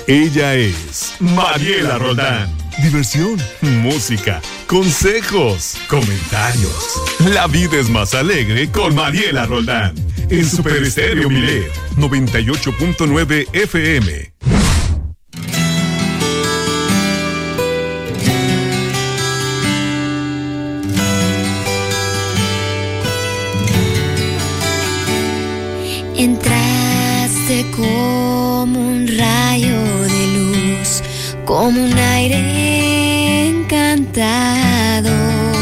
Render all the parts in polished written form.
Ella es Mariela Roldán. Diversión, música, consejos, comentarios. La vida es más alegre con Mariela Roldán. En Super Estéreo Milet 98.9 FM. Entraste como un rayo de luz, como un aire encantador.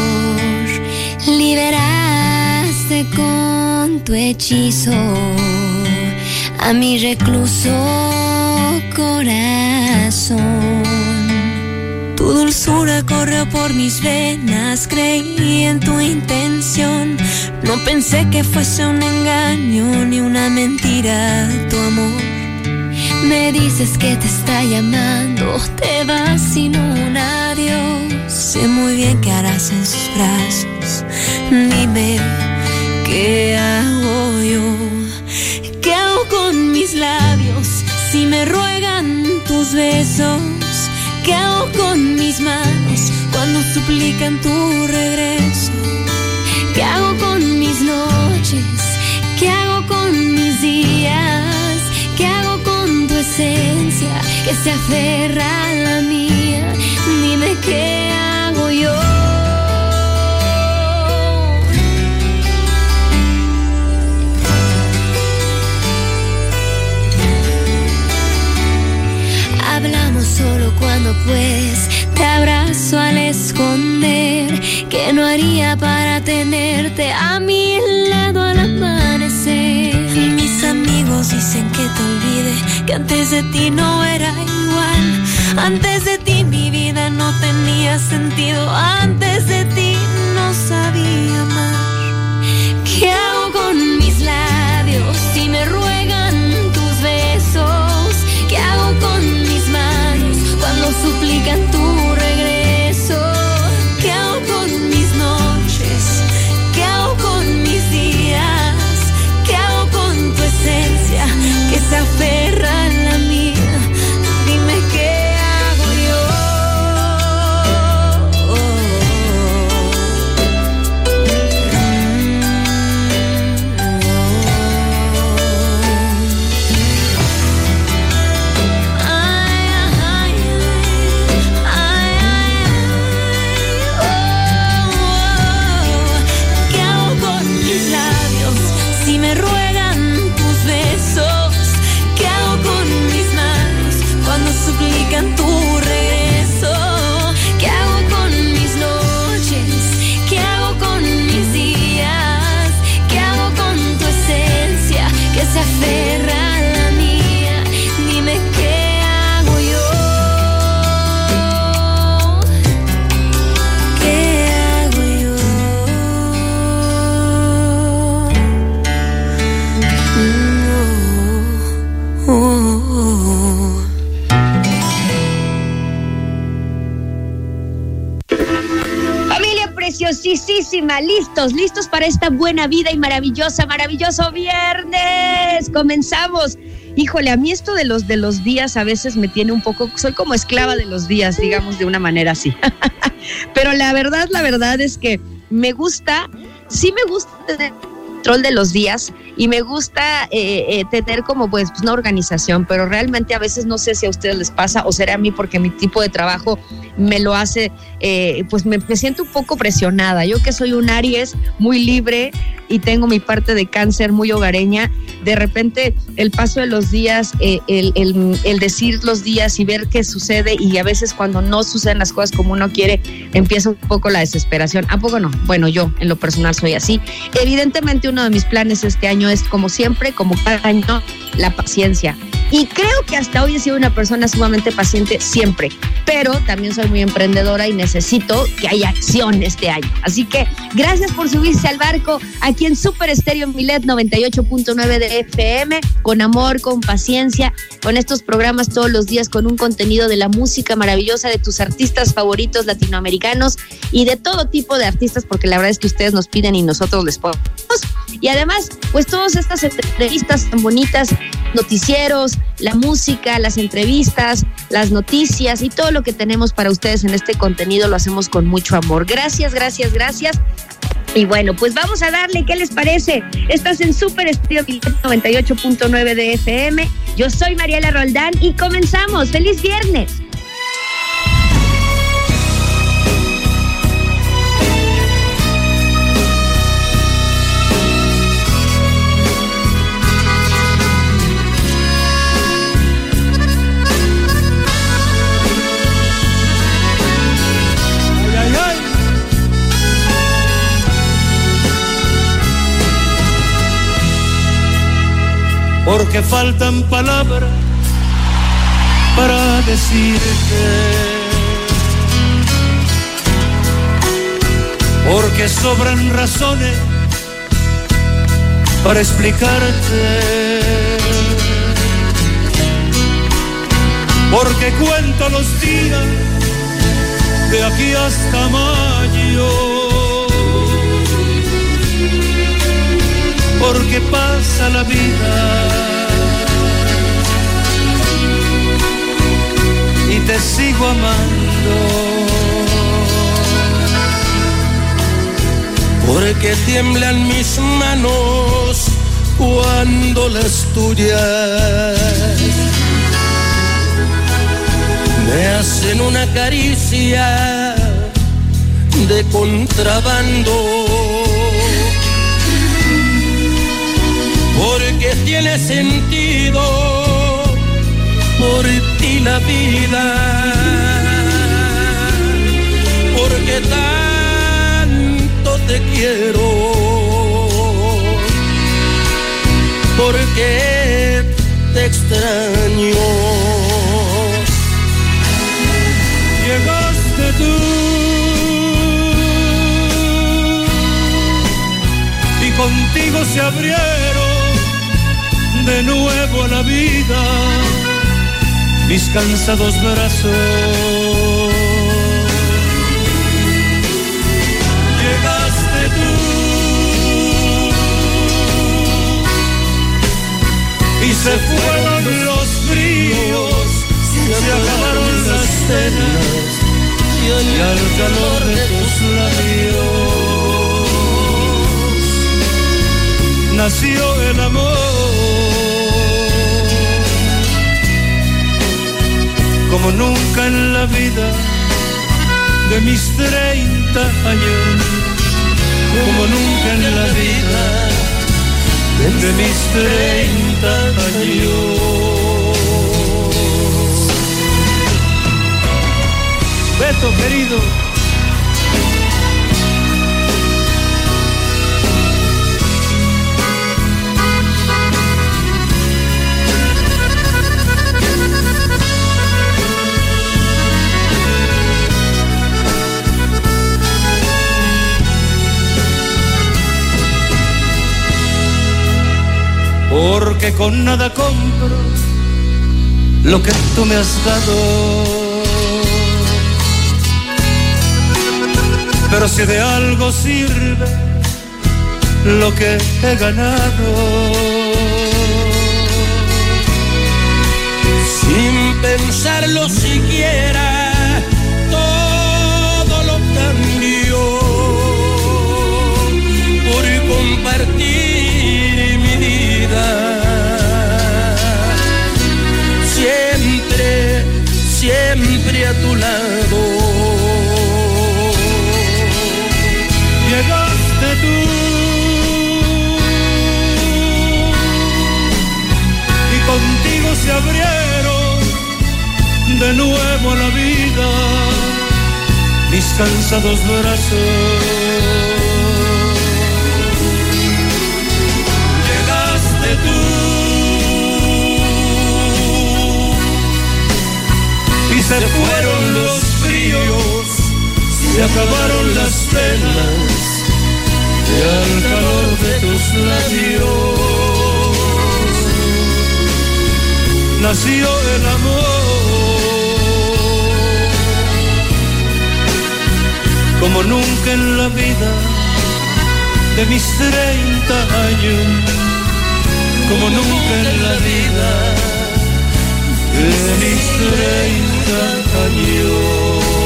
Liberaste con tu hechizo a mi recluso corazón. Tu dulzura corrió por mis venas, creí en tu intención. No pensé que fuese un engaño ni una mentira tu amor. Me dices que te está llamando, te vas sin un adiós. Sé muy bien qué harás en sus brazos. Dime, ¿qué hago yo? ¿Qué hago con mis labios si me ruegan tus besos? ¿Qué hago con mis manos cuando suplican tu regreso? ¿Qué hago con mis noches? ¿Qué hago con mis días? ¿Qué hago con tu esencia que se aferra a la mía? Dime qué hago yo. Hablamos solo cuando puedes, te abrazo al esconder. ¿Qué no haría para tenerte a mi lado al amanecer? Mis amigos dicen que te olvide, que antes de ti no era igual. Antes de ti mi vida no tenía sentido, antes de ti no sabía amar. ¿Qué hago con mis labios si me ruegan tus besos? ¿Qué hago con mis manos cuando suplican tu regreso? ¿Qué hago con mis noches? ¿Qué hago con mis días? ¿Qué hago con tu esencia que se aferra a la mía? Dime qué hago yo. ¿Qué hago con mis labios si me ruegan tus besos? ¿Qué hago con mis manos cuando suplican tu regreso? ¿Qué hago con mis noches? ¿Qué hago con mis días? ¿Qué hago con tu esencia que se aferra a la mía? Dime qué hago yo. ¿Qué hago yo? Familia preciosísima, listos para esta buena vida y maravilloso viernes. Comenzamos. Híjole, a mí esto de los días a veces me tiene un poco, soy como esclava de los días, digamos de una manera así. Pero la verdad es que me gusta tener control de los días y me gusta tener como pues una organización, pero realmente a veces no sé si a ustedes les pasa o será a mí porque mi tipo de trabajo me lo hace, pues me siento un poco presionada. Yo que soy un Aries muy libre y tengo mi parte de Cáncer muy hogareña, de repente el paso de los días, el decir los días y ver qué sucede, y a veces cuando no suceden las cosas como uno quiere, empieza un poco la desesperación. ¿A poco no? Bueno, yo en lo personal soy así. Evidentemente uno de mis planes este año es, como siempre, como cada año, la paciencia. Y creo que hasta hoy he sido una persona sumamente paciente siempre, pero también soy muy emprendedora y necesito que haya acción este año. Así que gracias por subirse al barco aquí en Super Estéreo Milet 98.9 de FM, con amor, con paciencia, con estos programas todos los días, con un contenido de la música maravillosa de tus artistas favoritos latinoamericanos y de todo tipo de artistas, porque la verdad es que ustedes nos piden y nosotros les ponemos. Y además, pues todas estas entrevistas tan bonitas, noticieros, la música, las entrevistas, las noticias y todo lo que tenemos para ustedes en este contenido lo hacemos con mucho amor. Gracias, gracias, gracias. Y bueno, pues vamos a darle, ¿qué les parece? Estás en Super Estéreo 98.9 de FM. Yo soy Mariela Roldán y comenzamos. ¡Feliz viernes! Porque faltan palabras para decirte, porque sobran razones para explicarte, porque cuento los días de aquí hasta mayo, porque pasa la vida y te sigo amando, porque tiemblan mis manos cuando las tuyas me hacen una caricia de contrabando. Porque tiene sentido por ti la vida, porque tanto te quiero, porque te extraño. Llegaste tú y contigo se abrieron de nuevo a la vida mis cansados brazos. Llegaste tú y se fueron los fríos, se acabaron las cenas y al calor de tus labios nació el amor. Como nunca en la vida de mis 30 años, como nunca en la vida de mis 30 años. Beto querido, porque con nada compro lo que tú me has dado, pero si de algo sirve lo que he ganado, sin pensarlo siquiera todo lo cambio por compartir siempre, siempre a tu lado. Llegaste tú y contigo se abrieron de nuevo a la vida mis cansados brazos. Llegaste tú y se fueron los fríos, se acabaron las penas y al calor de tus labios nació el amor. Como nunca en la vida de mis 30 años, como nunca en la vida, de mis 30 años.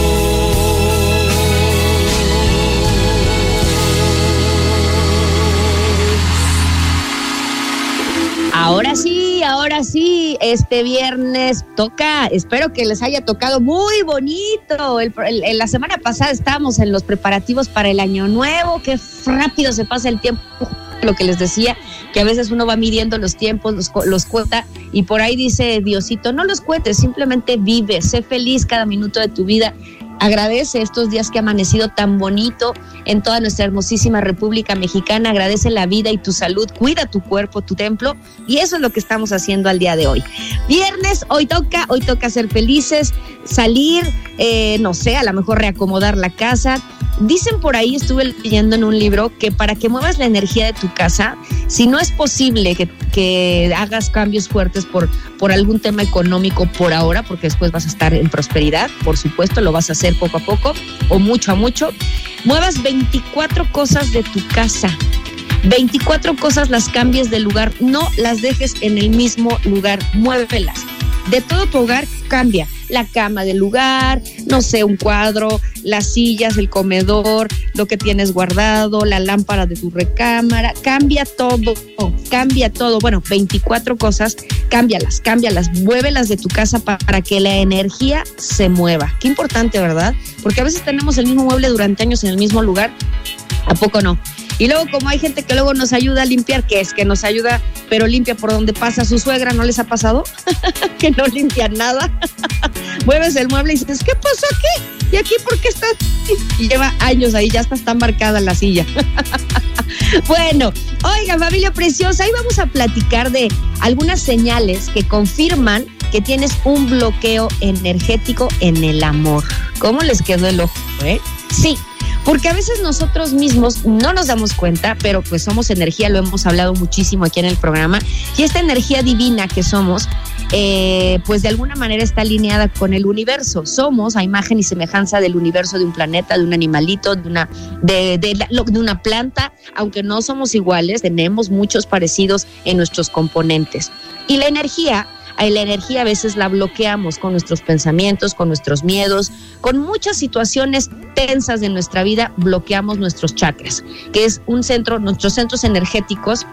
Ahora sí, este viernes toca, espero que les haya tocado muy bonito. La semana pasada estábamos en los preparativos para el año nuevo, qué rápido se pasa el tiempo, lo que les decía, que a veces uno va midiendo los tiempos, los cuenta, y por ahí dice Diosito, no los cuentes, simplemente vive, sé feliz cada minuto de tu vida. Agradece estos días que ha amanecido tan bonito en toda nuestra hermosísima República Mexicana. Agradece la vida y tu salud. Cuida tu cuerpo, tu templo. Y eso es lo que estamos haciendo al día de hoy. Viernes, hoy toca ser felices, salir, no sé, a lo mejor reacomodar la casa. Dicen por ahí, estuve leyendo en un libro, que para que muevas la energía de tu casa, si no es posible que hagas cambios fuertes por algún tema económico por ahora, porque después vas a estar en prosperidad, por supuesto, lo vas a hacer poco a poco o mucho a mucho, muevas 24 cosas de tu casa. 24 cosas las cambies de lugar, no las dejes en el mismo lugar, muévelas. De todo tu hogar cambia, la cama del lugar, no sé, un cuadro, las sillas, el comedor, lo que tienes guardado, la lámpara de tu recámara, cambia todo. Bueno, 24 cosas, cámbialas, muévelas de tu casa para que la energía se mueva. Qué importante, ¿verdad? Porque a veces tenemos el mismo mueble durante años en el mismo lugar, ¿a poco no? Y luego, como hay gente que luego nos ayuda a limpiar, que nos ayuda, pero limpia por donde pasa su suegra, ¿no les ha pasado? Que no limpian nada. Mueves el mueble y dices, ¿qué pasó aquí? ¿Y aquí por qué está? Y lleva años ahí, ya está marcada la silla. Bueno, oiga, familia preciosa, hoy vamos a platicar de algunas señales que confirman que tienes un bloqueo energético en el amor. ¿Cómo les quedó el ojo, Sí. Porque a veces nosotros mismos no nos damos cuenta, pero pues somos energía, lo hemos hablado muchísimo aquí en el programa, y esta energía divina que somos, pues de alguna manera está alineada con el universo. Somos a imagen y semejanza del universo, de un planeta, de un animalito, de una planta. Aunque no somos iguales, tenemos muchos parecidos en nuestros componentes. Y la energía a veces la bloqueamos con nuestros pensamientos, con nuestros miedos, con muchas situaciones tensas de nuestra vida. Bloqueamos nuestros chakras, que es nuestros centros energéticos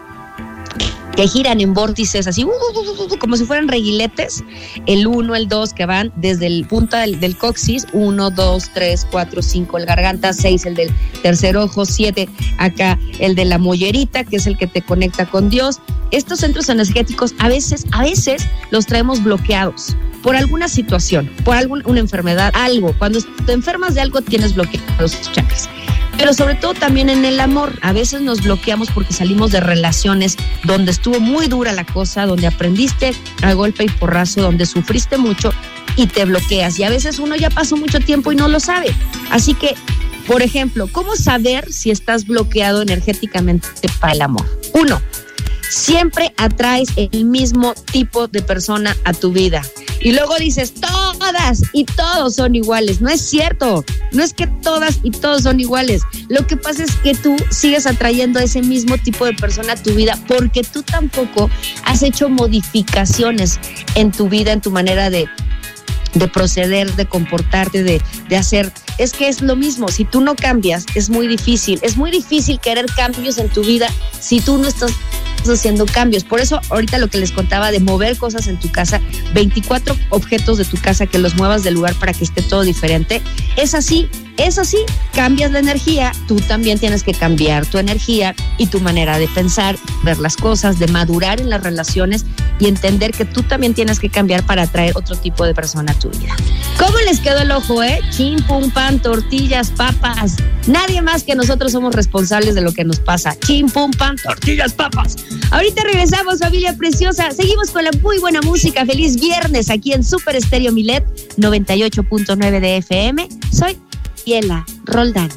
que giran en vórtices así, como si fueran reguiletes, el 1, el 2, que van desde el punta del coxis, 1, 2, 3, 4, 5, el garganta, 6, el del tercer ojo, 7, acá el de la mollerita, que es el que te conecta con Dios. Estos centros energéticos a veces los traemos bloqueados por alguna situación, por una enfermedad, algo. Cuando te enfermas de algo, tienes bloqueados los chakras. Pero sobre todo también en el amor, a veces nos bloqueamos porque salimos de relaciones donde estuvo muy dura la cosa, donde aprendiste a golpe y porrazo, donde sufriste mucho y te bloqueas. Y a veces uno ya pasó mucho tiempo y no lo sabe. Así que, por ejemplo, ¿cómo saber si estás bloqueado energéticamente para el amor? 1, siempre atraes el mismo tipo de persona a tu vida. Y luego dices, todas y todos son iguales. No es cierto, no es que todas y todos son iguales. Lo que pasa es que tú sigues atrayendo a ese mismo tipo de persona a tu vida porque tú tampoco has hecho modificaciones en tu vida, en tu manera de proceder, de comportarte, de hacer. Es que es lo mismo, si tú no cambias, es muy difícil querer cambios en tu vida si tú no estás haciendo cambios. Por eso ahorita lo que les contaba de mover cosas en tu casa, 24 objetos de tu casa que los muevas del lugar para que esté todo diferente, es así, cambias la energía, tú también tienes que cambiar tu energía y tu manera de pensar, ver las cosas, de madurar en las relaciones y entender que tú también tienes que cambiar para atraer otro tipo de persona a tu vida. ¿Cómo les quedó el ojo, Chin, pum, pan, tortillas, papas. Nadie más que nosotros somos responsables de lo que nos pasa. Chin, pum, pan, tortillas, papas. Ahorita regresamos, familia preciosa. Seguimos con la muy buena música. Feliz viernes aquí en Super Estéreo Milet 98.9 de FM. Soy Mariela Roldán.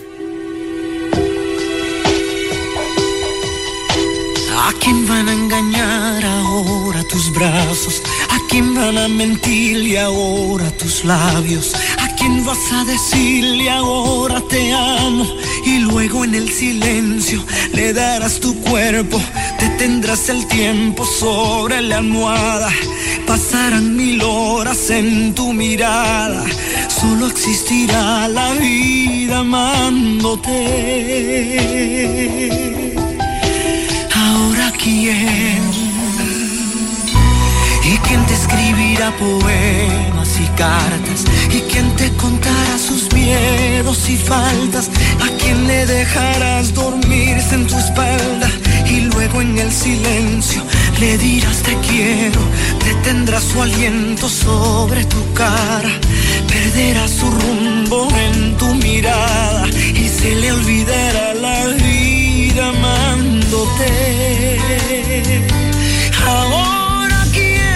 ¿A quién van a engañar ahora tus brazos? ¿A quién van a mentirle ahora tus labios? ¿A quién quién vas a decirle ahora te amo? Y luego en el silencio le darás tu cuerpo, detendrás el tiempo sobre la almohada. Pasarán 1000 horas en tu mirada, solo existirá la vida amándote. Ahora quién, y quién te escribirá poemas y cartas, y quién te contará sus miedos y faltas, a quién le dejarás dormirse en tu espalda, y luego en el silencio le dirás te quiero, detendrás su aliento sobre tu cara, perderás su rumbo en tu mirada, y se le olvidará la vida amándote. Ahora quién,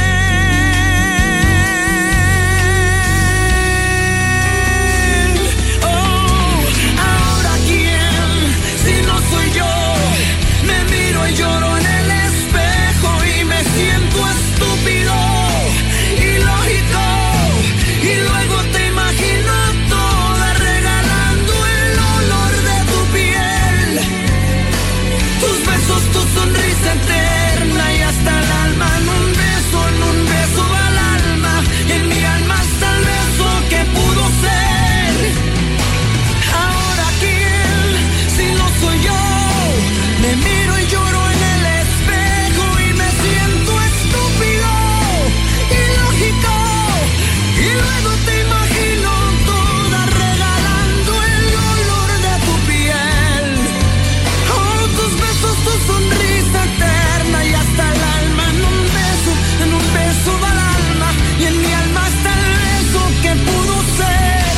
oh, ahora quién, si no soy yo, me miro y lloro en el espejo y me siento estúpido, ilógico, y luego te imagino toda regalando el olor de tu piel, tus besos, tu sonrisa eterna y hasta el alma en un beso va al alma, y en mi alma está el beso que pudo ser. Ahora quién, si no soy yo, me miro y lloro en el espejo y me siento estúpido, ilógico, y luego te imagino toda regalando el olor de tu piel, oh, tus besos, tu sonrisa eterna y hasta el alma en un beso va al alma, y en mi alma está el beso que pudo ser.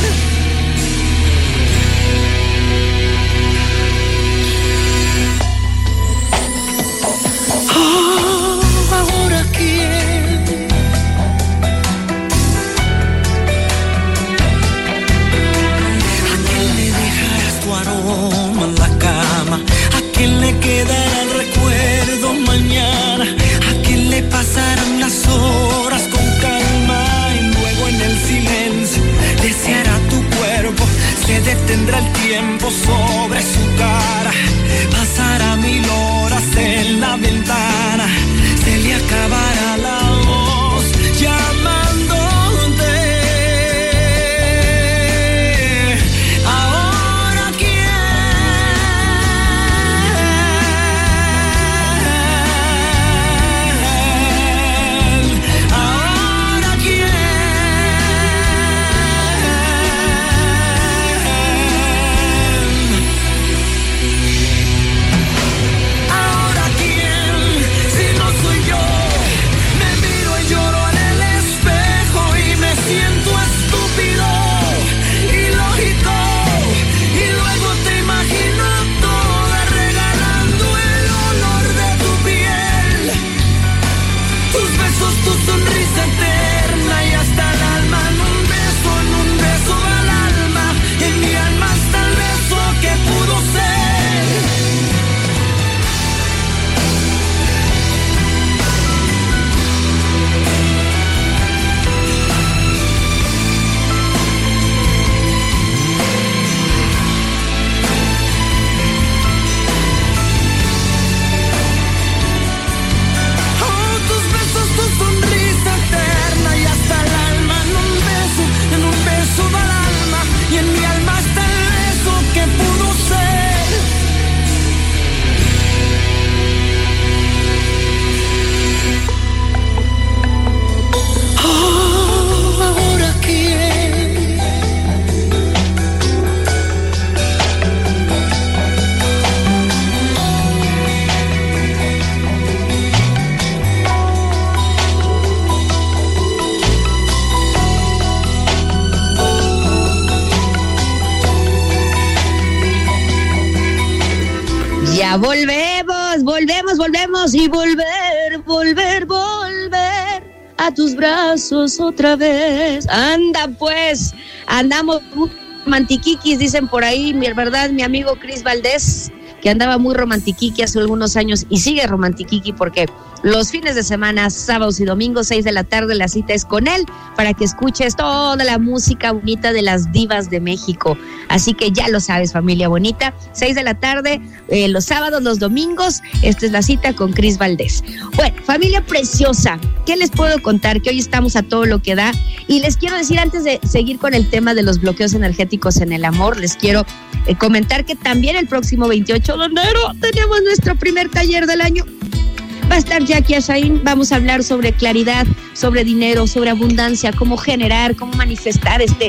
Oh, ahora quién, ¿a quién le dejarás tu aroma en la cama? ¿A quién le quedará el recuerdo mañana? ¿A quién le pasarán las horas con calma? Y luego en el silencio deseará tu cuerpo, se detendrá el tiempo sobre su cara, pasará 1000 horas en la ventana, se le acabará la voz llamándote. Ahora quién, ahora quién, ahora quién, si no soy yo, me miro y lloro en el espejo y me siento estúpido, ilógico, y luego te imagino toda regalando el olor de tu piel, tus besos, tu sonrisa eterna y hasta el alma en un beso va al alma, y en mi alma está el beso que pudo ser. Oh, tus besos, tu sonrisa eterna y hasta el alma en un beso va al alma, y en mi alma está el beso que pudo ser. Oh, ahora quién, Ya volvemos y volver a tus brazos otra vez. Anda pues, andamos muy romantiquiquis, dicen por ahí, ¿verdad? Mi amigo Cris Valdés, que andaba muy romantiquiqui hace algunos años y sigue romantiquiqui porque los fines de semana, sábados y domingos, 6 de la tarde, la cita es con él para que escuches toda la música bonita de las divas de México. Así que ya lo sabes, familia bonita, 6 de la tarde, los sábados, los domingos, esta es la cita con Cris Valdés. Bueno, familia preciosa, ¿qué les puedo contar? Que hoy estamos a todo lo que da, y les quiero decir, antes de seguir con el tema de los bloqueos energéticos en el amor, les quiero comentar que también el próximo 28 de enero tenemos nuestro primer taller del año. Va a estar Jackie Ashain, vamos a hablar sobre claridad, sobre dinero, sobre abundancia, cómo generar, cómo manifestar este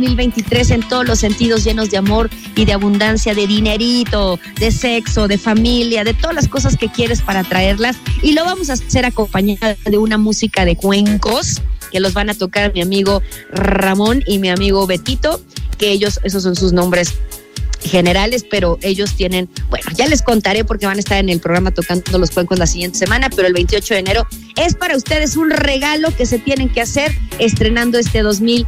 2023 en todos los sentidos, llenos de amor y de abundancia, de dinerito, de sexo, de familia, de todas las cosas que quieres para traerlas. Y lo vamos a hacer acompañada de una música de cuencos que los van a tocar mi amigo Ramón y mi amigo Betito, que esos son sus nombres generales, pero ellos tienen, bueno, ya les contaré porque van a estar en el programa tocando los cuencos la siguiente semana, pero el 28 de enero es para ustedes un regalo que se tienen que hacer estrenando este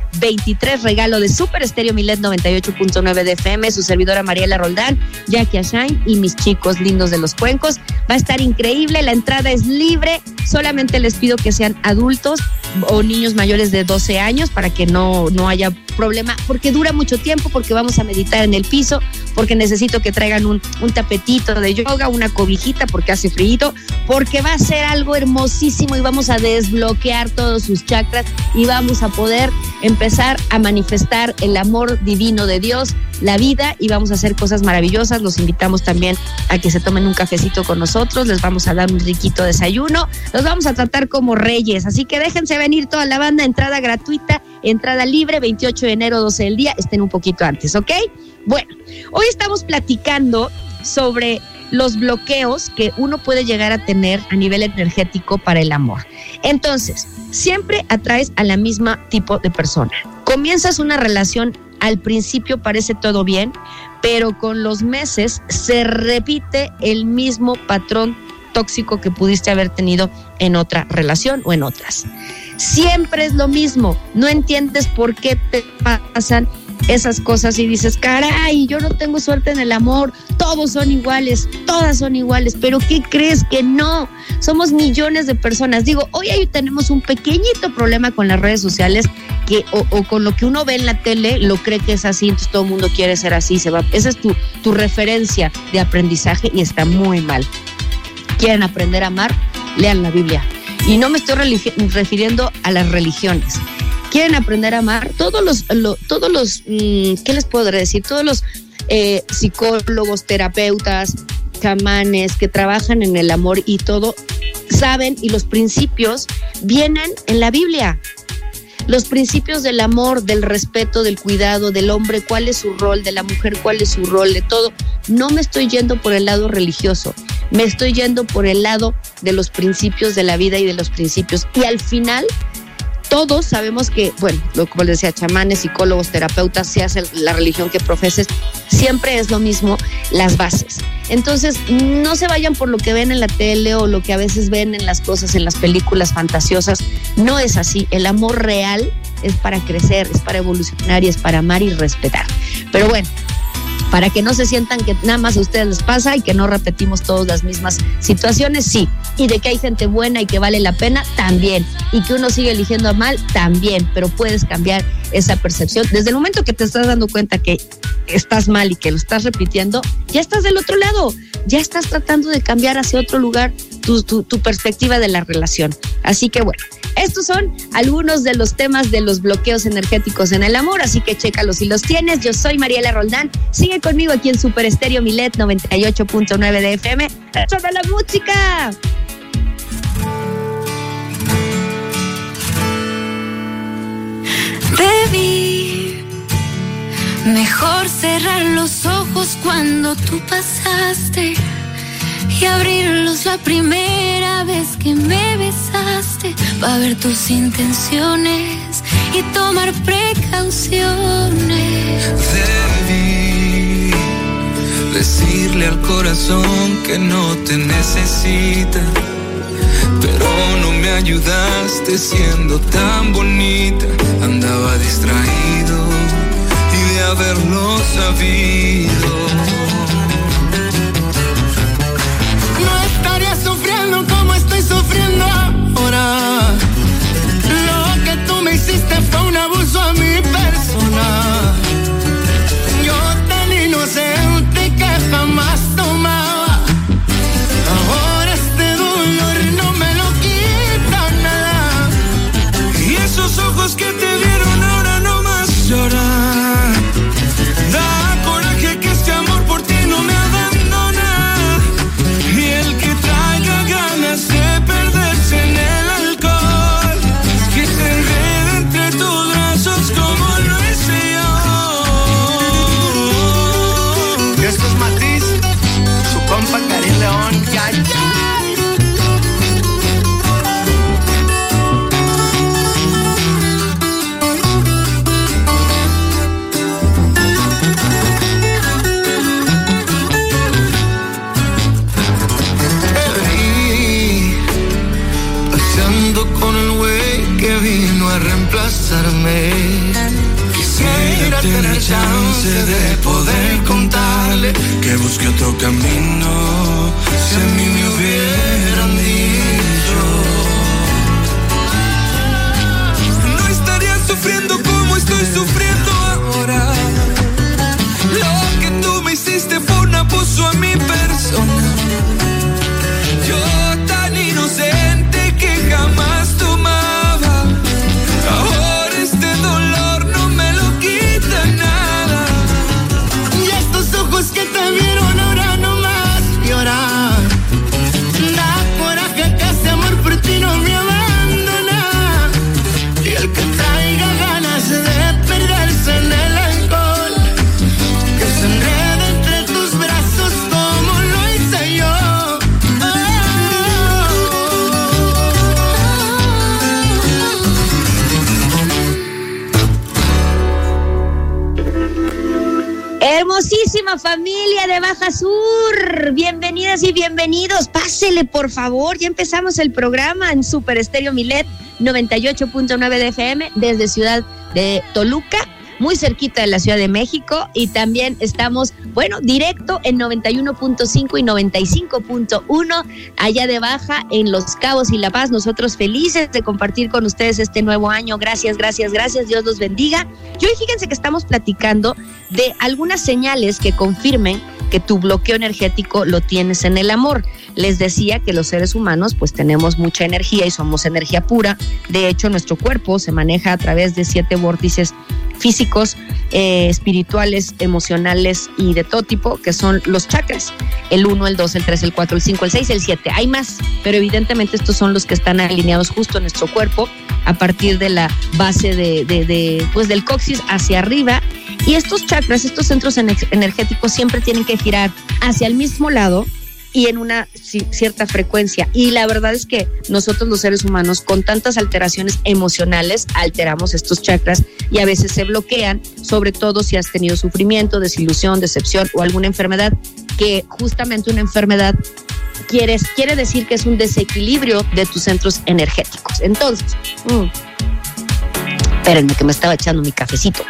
2023, regalo de Super Estéreo Milet 98.9 de FM, su servidora Mariela Roldán, Jackie Ashain y mis chicos lindos de los cuencos. Va a estar increíble, la entrada es libre, solamente les pido que sean adultos o niños mayores de 12 años para que no haya problema, porque dura mucho tiempo, porque vamos a meditar en el piso, porque necesito que traigan un tapetito de yoga, una cobijita porque hace frío, porque va a ser algo hermosísimo y vamos a desbloquear todos sus chakras y vamos a poder empezar a manifestar el amor divino de Dios, la vida, y vamos a hacer cosas maravillosas. Los invitamos también a que se tomen un cafecito con nosotros, les vamos a dar un riquito desayuno, los vamos a tratar como reyes, así que déjense venir toda la banda, entrada gratuita, entrada libre, 28 de enero, 12 del día, estén un poquito antes, ¿ok? Bueno, hoy estamos platicando sobre los bloqueos que uno puede llegar a tener a nivel energético para el amor. Entonces, siempre atraes a la misma tipo de persona. Comienzas una relación, al principio parece todo bien, pero con los meses se repite el mismo patrón tóxico que pudiste haber tenido en otra relación o en otras. Siempre es lo mismo, no entiendes por qué te pasan esas cosas y dices, caray, yo no tengo suerte en el amor, todos son iguales, todas son iguales, pero ¿qué crees? Que no, somos millones de personas. Digo, hoy tenemos un pequeñito problema con las redes sociales que o con lo que uno ve en la tele, lo cree que es así, entonces todo el mundo quiere ser así, esa es tu referencia de aprendizaje y está muy mal. Quieren aprender a amar, lean la Biblia. Y no me estoy refiriendo a las religiones. Quieren aprender a amar, todos los ¿qué les puedo decir? Todos los psicólogos, terapeutas, chamanes que trabajan en el amor y todo, saben, y los principios vienen en la Biblia. Los principios del amor, del respeto, del cuidado, del hombre, cuál es su rol, de la mujer, cuál es su rol, de todo. No me estoy yendo por el lado religioso, me estoy yendo por el lado de los principios de la vida y de los principios. Y al final, todos sabemos que, bueno, como les decía, chamanes, psicólogos, terapeutas, seas la religión que profeses, siempre es lo mismo, las bases. Entonces, no se vayan por lo que ven en la tele o lo que a veces ven en las cosas, en las películas fantasiosas. No es así. El amor real es para crecer, es para evolucionar y es para amar y respetar. Pero bueno, para que no se sientan que nada más a ustedes les pasa y que no repetimos todas las mismas situaciones, sí. Y de que hay gente buena y que vale la pena, también. Y que uno sigue eligiendo a mal, también. Pero puedes cambiar esa percepción. Desde el momento que te estás dando cuenta que estás mal y que lo estás repitiendo, ya estás del otro lado. Ya estás tratando de cambiar hacia otro lugar tu perspectiva de la relación. Así que bueno, estos son algunos de los temas de los bloqueos energéticos en el amor, así que chécalos si los tienes. Yo soy Mariela Roldán, sigue conmigo aquí en Super Estéreo Milet 98.9 de FM. ¡Échame la música! Debí mejor cerrar los ojos cuando tú pasaste y abrirlos la primera vez que me besaste, para ver tus intenciones y tomar precauciones. Debí decirle al corazón que no te necesita, pero no me ayudaste siendo tan bonita. Andaba distraído y de haberlo sabido no estaría sufriendo como estoy sufriendo. reemplazarme. Quisiera tener chance de poder contarle que busque otro camino, si a mí me hubieran dicho. No estaría sufriendo como estoy sufriendo ahora. Lo que tú me hiciste fue un abuso a mi persona. Yo tan inocente que jamás tomaba. Ahora este dolor no me lo quita nada. Y estos ojos que te vieron ahora no más llorar. Da coraje que ese amor por ti no me abandona. Y el que traiga ganas de perderse en el alcohol, que se enrede entre tus brazos como lo hice yo. Hermosísima familia de Baja Sur, bienvenidas y bienvenidos, pásele por favor, ya empezamos el programa en Super Estéreo Milet 98.9 de FM desde Ciudad de Toluca, muy cerquita de la Ciudad de México, y también estamos, directo en 91.5 y 95.1 allá de Baja en Los Cabos y La Paz. Nosotros felices de compartir con ustedes este nuevo año. Gracias, Dios los bendiga. Y hoy fíjense que estamos platicando de algunas señales que confirmen que tu bloqueo energético lo tienes en el amor. Les decía que los seres humanos pues tenemos mucha energía y somos energía pura. De hecho, nuestro cuerpo se maneja a través de 7 vórtices físicos, espirituales, emocionales y de todo tipo, que son los chakras: el 1, el 2, el 3, el 4, el 5, el 6, el 7. Hay más, pero evidentemente estos son los que están alineados justo en nuestro cuerpo a partir de la base del coxis hacia arriba. Y estos chakras, estos centros energéticos siempre tienen que girar hacia el mismo lado y en una cierta frecuencia. Y la verdad es que nosotros los seres humanos, con tantas alteraciones emocionales, alteramos estos chakras y a veces se bloquean, sobre todo si has tenido sufrimiento, desilusión, decepción o alguna enfermedad, que justamente una enfermedad quiere decir que es un desequilibrio de tus centros energéticos. Entonces, espérenme que me estaba echando mi cafecito.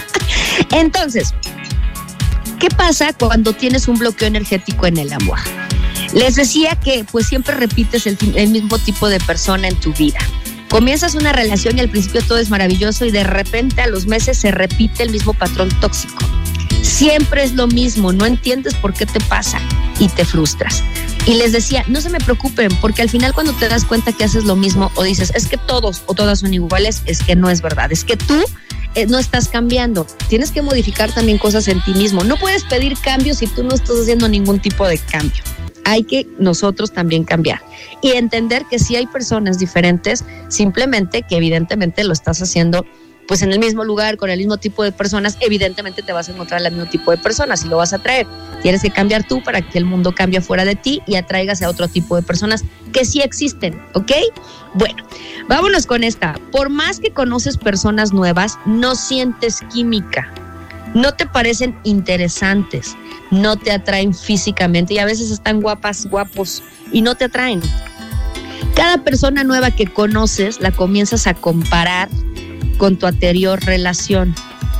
Entonces, ¿qué pasa cuando tienes un bloqueo energético en el amor? Les decía que pues siempre repites el mismo tipo de persona en tu vida. Comienzas una relación y al principio todo es maravilloso y de repente a los meses se repite el mismo patrón tóxico. Siempre es lo mismo, no entiendes por qué te pasa y te frustras. Y les decía, no se me preocupen, porque al final cuando te das cuenta que haces lo mismo o dices, es que todos o todas son iguales, es que no es verdad, es que tú no estás cambiando. Tienes que modificar también cosas en ti mismo. No puedes pedir cambios si tú no estás haciendo ningún tipo de cambio. Hay que nosotros también cambiar y entender que sí hay personas diferentes, simplemente que evidentemente lo estás haciendo pues en el mismo lugar, con el mismo tipo de personas. Evidentemente te vas a encontrar el mismo tipo de personas y lo vas a atraer. Tienes que cambiar tú para que el mundo cambie fuera de ti y atraigas a otro tipo de personas que sí existen, ¿ok? Bueno, vámonos con esta. Por más que conoces personas nuevas, no sientes química, no te parecen interesantes, no te atraen físicamente y a veces están guapas, guapos y no te atraen. Cada persona nueva que conoces la comienzas a comparar con tu anterior relación.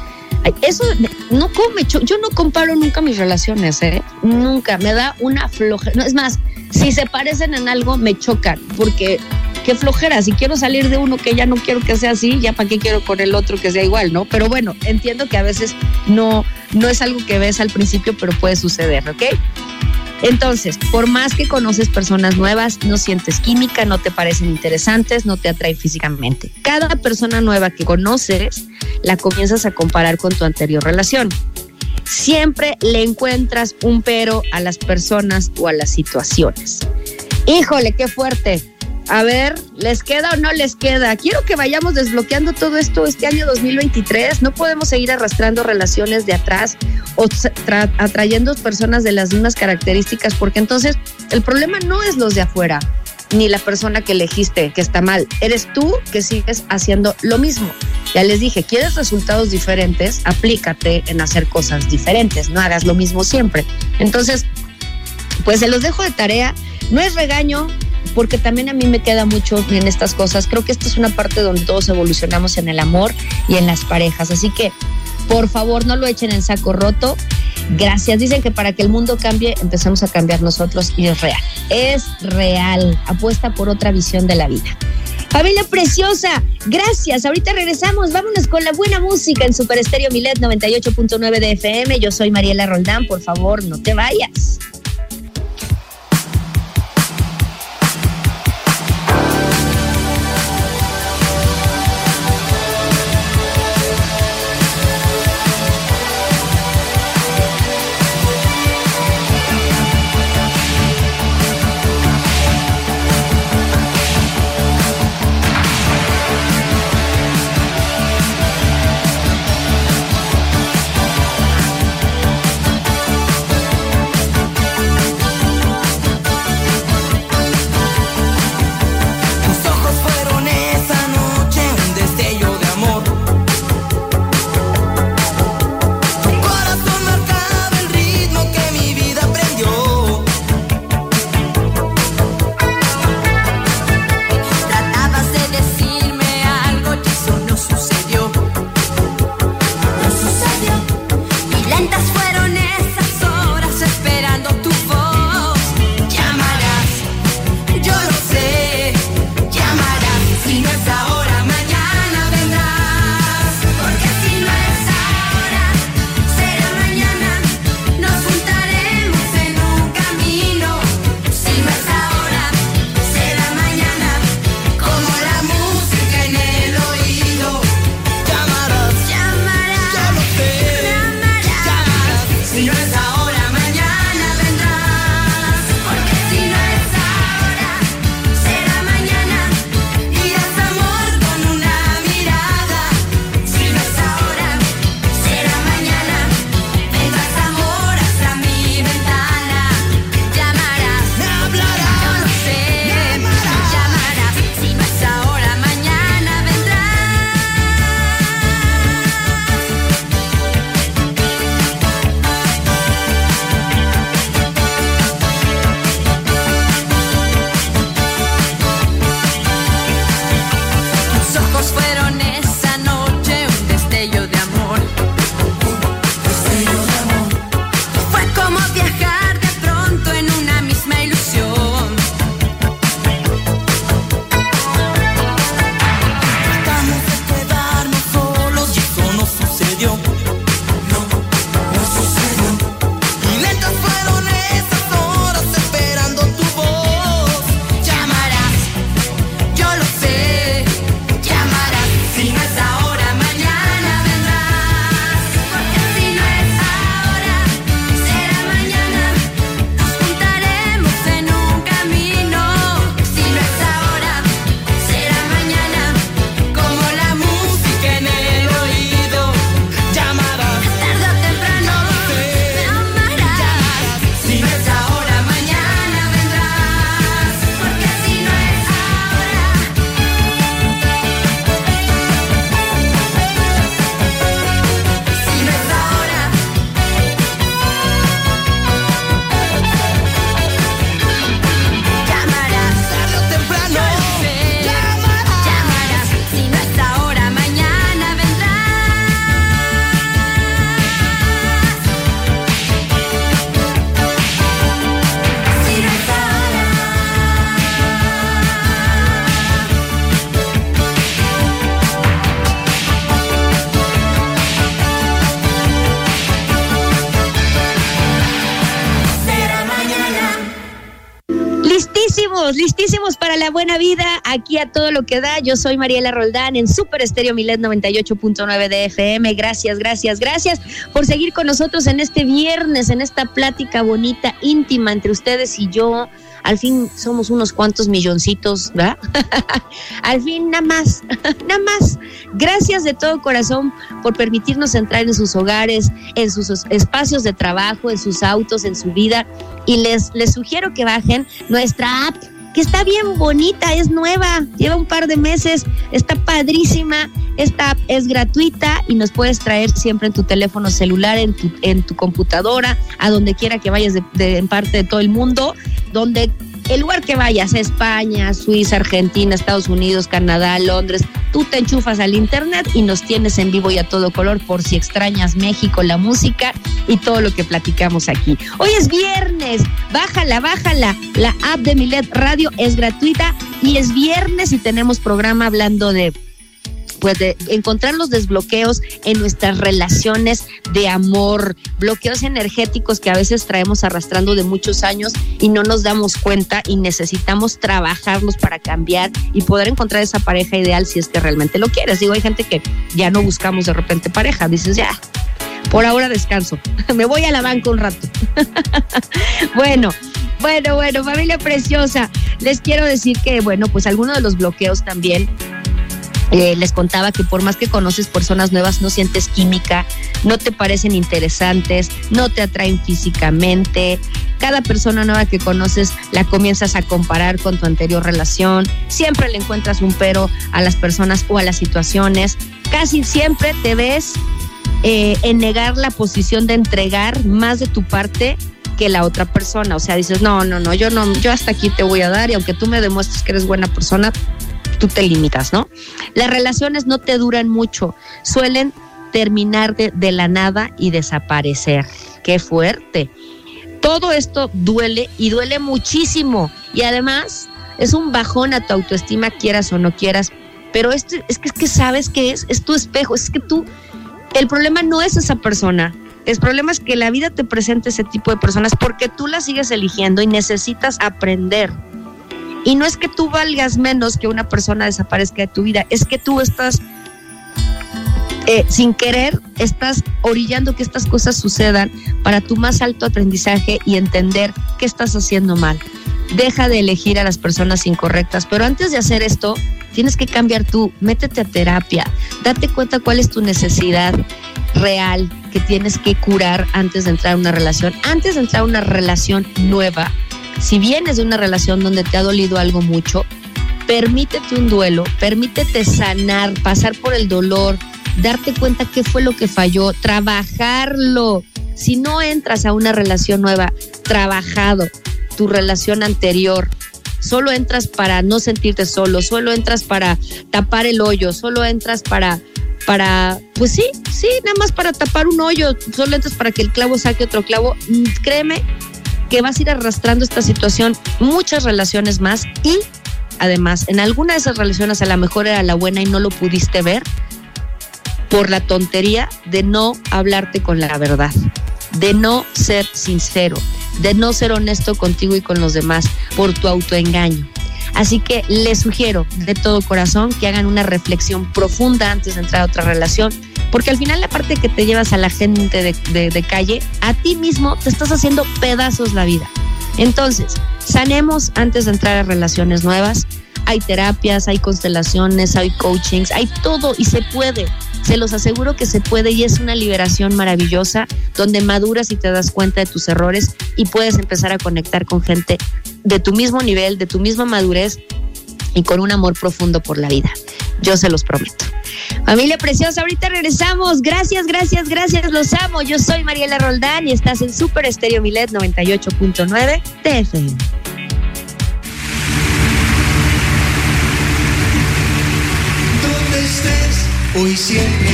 Eso no yo no comparo nunca mis relaciones, nunca, me da una flojera. No, es más, si se parecen en algo me chocan, porque qué flojera, si quiero salir de uno que ya no quiero que sea así, ya para qué quiero con el otro que sea igual, ¿no? Pero bueno, entiendo que a veces no es algo que ves al principio, pero puede suceder, ¿ok? Entonces, por más que conoces personas nuevas, no sientes química, no te parecen interesantes, no te atraen físicamente. Cada persona nueva que conoces, la comienzas a comparar con tu anterior relación. Siempre le encuentras un pero a las personas o a las situaciones. Híjole, qué fuerte. A ver, ¿les queda o no les queda? Quiero que vayamos desbloqueando todo esto este año 2023. No podemos seguir arrastrando relaciones de atrás o atrayendo personas de las mismas características, porque entonces el problema no es los de afuera, ni la persona que elegiste, que está mal. Eres tú que sigues haciendo lo mismo. Ya les dije, ¿quieres resultados diferentes? Aplícate en hacer cosas diferentes, no hagas lo mismo siempre. Entonces, pues se los dejo de tarea. No es regaño, porque también a mí me queda mucho en estas cosas. Creo que esto es una parte donde todos evolucionamos en el amor y en las parejas. Así que, por favor, no lo echen en saco roto. Gracias. Dicen que para que el mundo cambie, empezamos a cambiar nosotros, y es real. Es real. Apuesta por otra visión de la vida. Familia preciosa, gracias. Ahorita regresamos. Vámonos con la buena música en Super Estéreo Milet 98.9 de FM. Yo soy Mariela Roldán. Por favor, no te vayas. Listísimos para la buena vida, aquí a todo lo que da. Yo soy Mariela Roldán en Super Estéreo Milet 98.9 de FM. Gracias por seguir con nosotros en este viernes, en esta plática bonita, íntima entre ustedes y yo. Al fin somos unos cuantos milloncitos, ¿verdad? Al fin, nada más. Gracias de todo corazón por permitirnos entrar en sus hogares, en sus espacios de trabajo, en sus autos, en su vida. Y les sugiero que bajen nuestra app, que está bien bonita, es nueva, lleva un par de meses, está padrísima. Esta app es gratuita y nos puedes traer siempre en tu teléfono celular, en tu computadora, a donde quiera que vayas en parte de todo el mundo, donde el lugar que vayas, España, Suiza, Argentina, Estados Unidos, Canadá, Londres, tú te enchufas al internet y nos tienes en vivo y a todo color por si extrañas México, la música y todo lo que platicamos aquí. Hoy es viernes, bájala, la app de Milet Radio es gratuita y es viernes y tenemos programa hablando de encontrar los desbloqueos en nuestras relaciones de amor, bloqueos energéticos que a veces traemos arrastrando de muchos años y no nos damos cuenta y necesitamos trabajarlos para cambiar y poder encontrar esa pareja ideal si es que realmente lo quieres. Digo, hay gente que ya no buscamos de repente pareja, dices ya, por ahora descanso, me voy a la banca un rato. Bueno, familia preciosa, les quiero decir que, pues algunos de los bloqueos también, les contaba que por más que conoces personas nuevas, no sientes química, no te parecen interesantes, no te atraen físicamente. Cada persona nueva que conoces la comienzas a comparar con tu anterior relación. Siempre le encuentras un pero a las personas o a las situaciones. Casi siempre te ves en negar la posición de entregar más de tu parte que la otra persona. O sea, dices, no, yo hasta aquí te voy a dar y aunque tú me demuestres que eres buena persona, tú te limitas, ¿no? Las relaciones no te duran mucho, suelen terminar de la nada y desaparecer. ¡Qué fuerte! Todo esto duele y duele muchísimo y además es un bajón a tu autoestima, quieras o no quieras, pero es que sabes que es tu espejo, es que tú, el problema no es esa persona, el problema es que la vida te presenta ese tipo de personas porque tú las sigues eligiendo y necesitas aprender. Y no es que tú valgas menos que una persona desaparezca de tu vida, es que tú estás, sin querer, estás orillando que estas cosas sucedan para tu más alto aprendizaje y entender qué estás haciendo mal. Deja de elegir a las personas incorrectas, pero antes de hacer esto, tienes que cambiar tú, métete a terapia, date cuenta cuál es tu necesidad real que tienes que curar antes de entrar a una relación, antes de entrar a una relación nueva. Si vienes de una relación donde te ha dolido algo mucho, permítete un duelo, permítete sanar, pasar por el dolor, darte cuenta qué fue lo que falló, trabajarlo. Si no entras a una relación nueva, trabajado, tu relación anterior, solo entras para no sentirte solo, solo entras para tapar el hoyo, solo entras para pues sí, nada más para tapar un hoyo, solo entras para que el clavo saque otro clavo, créeme que vas a ir arrastrando esta situación, muchas relaciones más y además en alguna de esas relaciones a lo mejor era la buena y no lo pudiste ver por la tontería de no hablarte con la verdad, de no ser sincero, de no ser honesto contigo y con los demás por tu autoengaño. Así que les sugiero de todo corazón que hagan una reflexión profunda antes de entrar a otra relación, porque al final la parte que te llevas a la gente de calle, a ti mismo te estás haciendo pedazos la vida. Entonces, sanemos antes de entrar a relaciones nuevas. Hay terapias, hay constelaciones, hay coachings, hay todo y se puede. Se los aseguro que se puede y es una liberación maravillosa donde maduras y te das cuenta de tus errores y puedes empezar a conectar con gente de tu mismo nivel, de tu misma madurez y con un amor profundo por la vida. Yo se los prometo. Familia preciosa, ahorita regresamos. Gracias, los amo. Yo soy Mariela Roldán y estás en Super Estéreo Milet 98.9 TFM. Donde estés hoy siempre,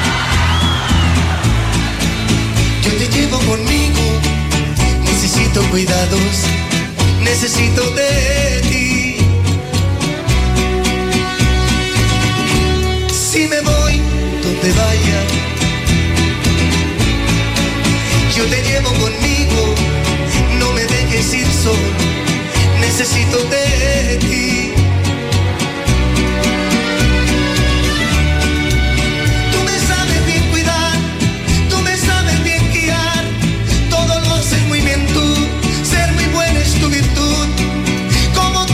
yo te llevo conmigo. Necesito cuidados, necesito de ti. Si me voy donde vaya, yo te llevo conmigo. No me dejes ir solo, necesito de ti. Tú me sabes bien cuidar, tú me sabes bien guiar. Todo lo haces muy bien tú, ser muy buena es tu virtud. Como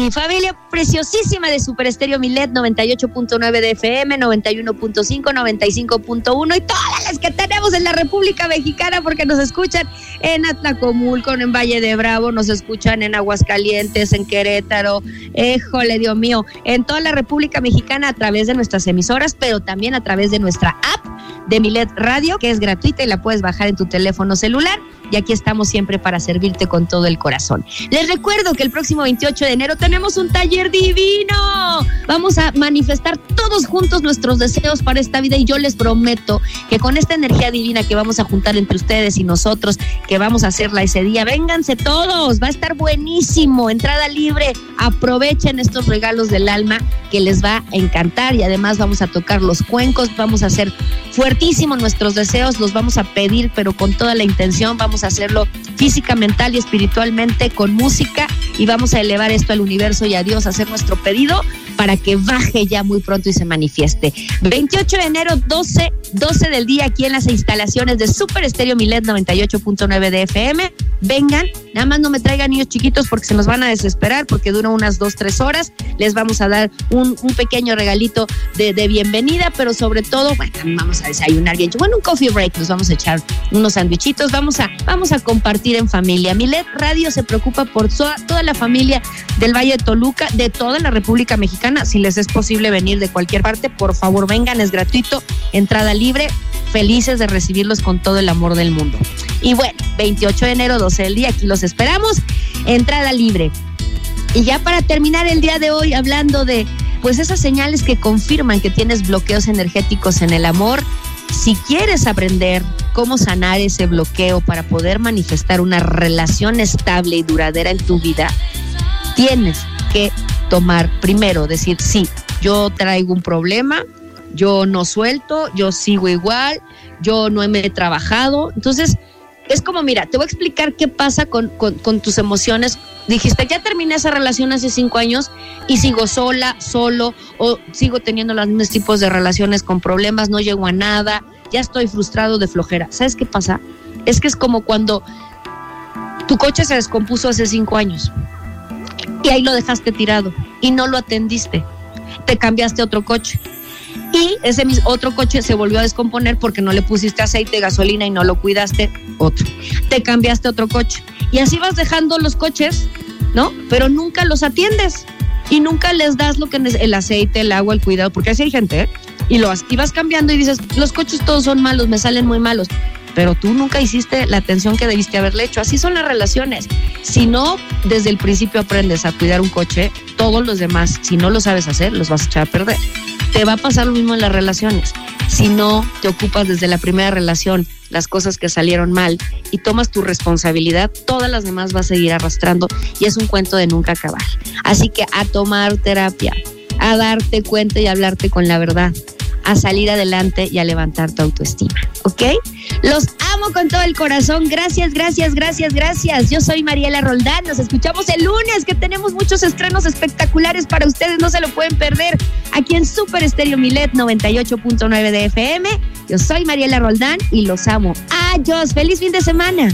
familia preciosísima de Super Estéreo Milet 98.9 de FM, 91.5, 95.1 y todas las que tenemos en la República Mexicana, porque nos escuchan en Atlacomulco, en Valle de Bravo, nos escuchan en Aguascalientes, en Querétaro, híjole, Dios mío, en toda la República Mexicana a través de nuestras emisoras, pero también a través de nuestra app de Milet Radio, que es gratuita y la puedes bajar en tu teléfono celular. Y aquí estamos siempre para servirte con todo el corazón. Les recuerdo que el próximo 28 de enero tenemos un taller divino. Vamos a manifestar todos juntos nuestros deseos para esta vida y yo les prometo que con esta energía divina que vamos a juntar entre ustedes y nosotros, que vamos a hacerla ese día, vénganse todos, va a estar buenísimo, entrada libre, aprovechen estos regalos del alma que les va a encantar y además vamos a tocar los cuencos, vamos a hacer fuertísimos nuestros deseos, los vamos a pedir pero con toda la intención, vamos a hacerlo física, mental y espiritualmente con música y vamos a elevar esto al universo y a Dios, a hacer nuestro pedido para que baje ya muy pronto y se manifieste. 28 de enero, 12 del día, aquí en las instalaciones de Super Estéreo Milet 98.9 de FM. Vengan, nada más no me traigan niños chiquitos porque se nos van a desesperar, porque dura unas 2-3 horas. Les vamos a dar un pequeño regalito de bienvenida, pero sobre todo, bueno, vamos a desayunar bien. Bueno, un coffee break, nos vamos a echar unos sandwichitos, vamos a compartir en familia. Milet Radio se preocupa por toda la familia del Valle de Toluca, de toda la República Mexicana. Si les es posible venir de cualquier parte, por favor vengan, es gratuito, entrada libre, felices de recibirlos con todo el amor del mundo. Y bueno, 28 de enero, 12 del día, aquí los esperamos, entrada libre. Y ya para terminar el día de hoy, hablando de pues esas señales que confirman que tienes bloqueos energéticos en el amor, si quieres aprender cómo sanar ese bloqueo para poder manifestar una relación estable y duradera en tu vida, tienes que tomar primero, decir, sí, yo traigo un problema, yo no suelto, yo sigo igual, yo no me he trabajado. Entonces, es como, mira, te voy a explicar qué pasa con tus emociones. Dijiste, ya terminé esa relación hace 5 años y sigo sola, solo, o sigo teniendo los mismos tipos de relaciones con problemas, no llego a nada, ya estoy frustrado de flojera. ¿Sabes qué pasa? Es que es como cuando tu coche se descompuso hace 5 años y ahí lo dejaste tirado y no lo atendiste, te cambiaste a otro coche y ese otro coche se volvió a descomponer porque no le pusiste aceite, gasolina y no lo cuidaste, otro, te cambiaste a otro coche y así vas dejando los coches, ¿no? Pero nunca los atiendes y nunca les das lo que el aceite, el agua, el cuidado, porque así hay gente, ¿eh? Y vas cambiando y dices, los coches todos son malos, me salen muy malos, pero tú nunca hiciste la atención que debiste haberle hecho. Así son las relaciones. Si no, desde el principio aprendes a cuidar un coche, todos los demás, si no lo sabes hacer, los vas a echar a perder. Te va a pasar lo mismo en las relaciones. Si no te ocupas desde la primera relación las cosas que salieron mal y tomas tu responsabilidad, todas las demás vas a seguir arrastrando y es un cuento de nunca acabar. Así que a tomar terapia, a darte cuenta y a hablarte con la verdad, a salir adelante y a levantar tu autoestima, ¿ok? Los amo con todo el corazón. Gracias. Yo soy Mariela Roldán. Nos escuchamos el lunes, que tenemos muchos estrenos espectaculares para ustedes. No se lo pueden perder aquí en Super Estéreo Milet 98.9 de FM. Yo soy Mariela Roldán y los amo. Adiós. Feliz fin de semana.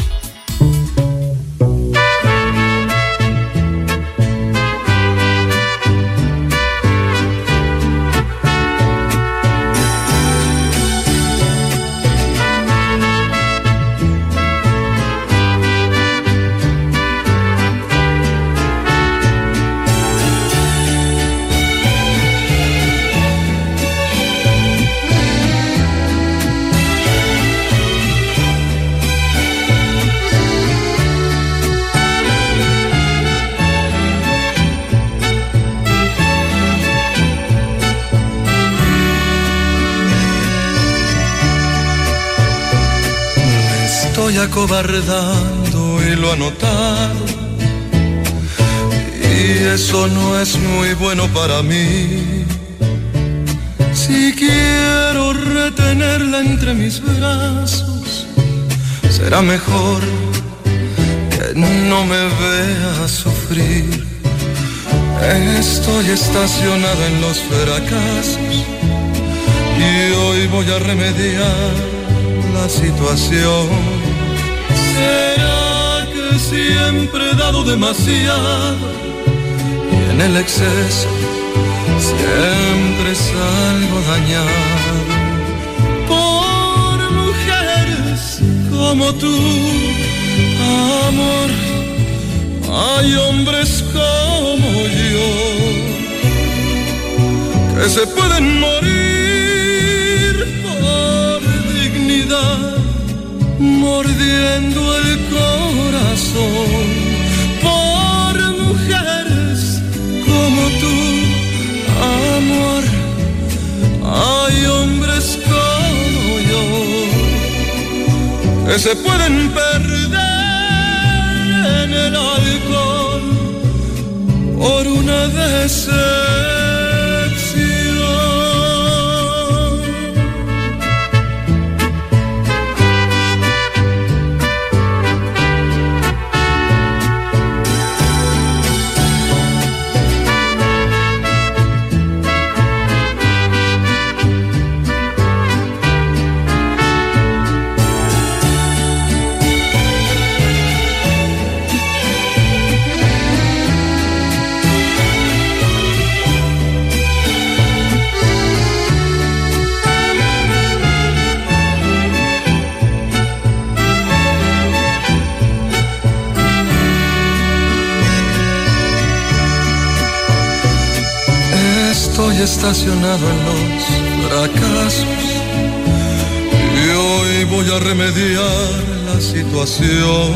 Estoy acobardando y lo ha notado, y eso no es muy bueno para mí. Si quiero retenerla entre mis brazos, será mejor que no me vea sufrir. Estoy estacionado en los fracasos y hoy voy a remediar la situación. ¿Será que siempre he dado demasiado en el exceso siempre salgo dañado por mujeres como tú, amor. Hay hombres como yo que se pueden morir por dignidad, mordiendo el corazón por mujeres como tú, amor. Hay hombres como yo que se pueden perder en el alcohol por una decepción. Estoy estacionado en los fracasos y hoy voy a remediar la situación.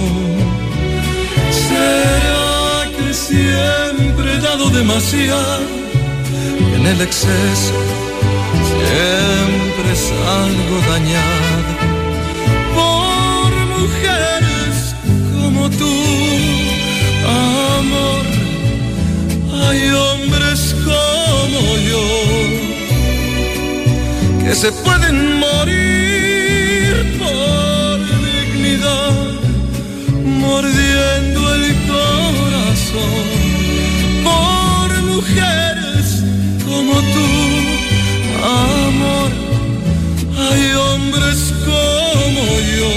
¿Será que siempre he dado demasiado? En el exceso siempre salgo dañado por mujeres como tú, amor. Hay hombres como yo que se pueden morir por dignidad, mordiendo el corazón por mujeres como tú, amor. Hay hombres como yo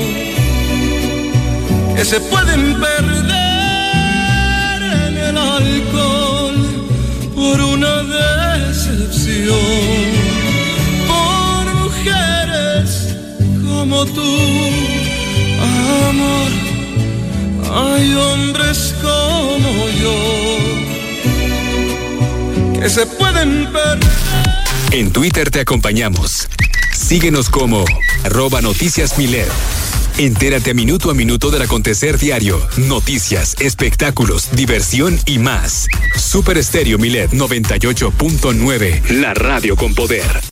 que se pueden perder en el alcohol por una decepción, por mujeres como tú, amor. Hay hombres como yo que se pueden perder. En Twitter te acompañamos. Síguenos como @NoticiasMilet. Entérate a minuto del acontecer diario, noticias, espectáculos, diversión y más. Super Estéreo Milet 98.9, la radio con poder.